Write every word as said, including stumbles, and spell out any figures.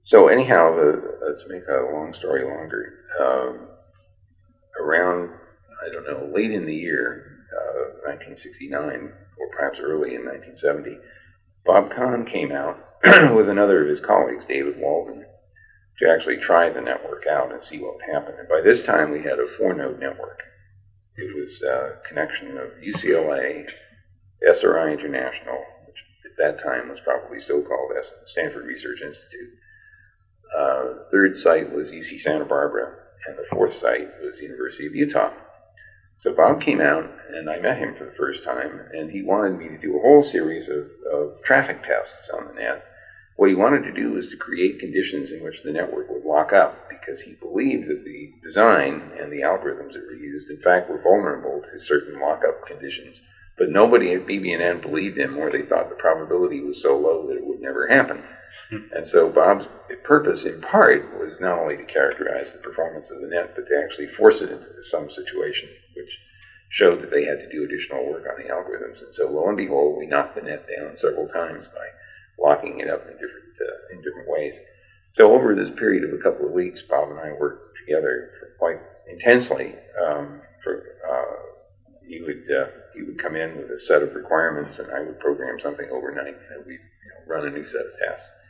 So anyhow, the, let's make a long story longer. Um, around, I don't know, late in the year, uh, nineteen sixty-nine, or perhaps early in nineteen seventy, Bob Kahn came out with another of his colleagues, David Walden, to actually try the network out and see what would happen. And by this time, we had a four-node network. It was a connection of U C L A, S R I International, which at that time was probably still called Stanford Research Institute. Uh, the third site was U C Santa Barbara, and the fourth site was University of Utah. So Bob came out, and I met him for the first time, and he wanted me to do a whole series of, of traffic tests on the net. What he wanted to do was to create conditions in which the network would lock up, because he believed that the design and the algorithms that were used, in fact, were vulnerable to certain lockup conditions. But nobody at B B N N believed him, or they thought the probability was so low that it would never happen. And so Bob's purpose, in part, was not only to characterize the performance of the net, but to actually force it into some situation which showed that they had to do additional work on the algorithms. And so, lo and behold, we knocked the net down several times by locking it up in different uh, in different ways. So over this period of a couple of weeks, Bob and I worked together for quite intensely. Um, for uh, he would uh, he would come in with a set of requirements, and I would program something overnight, and we'd you know, run a new set of tests.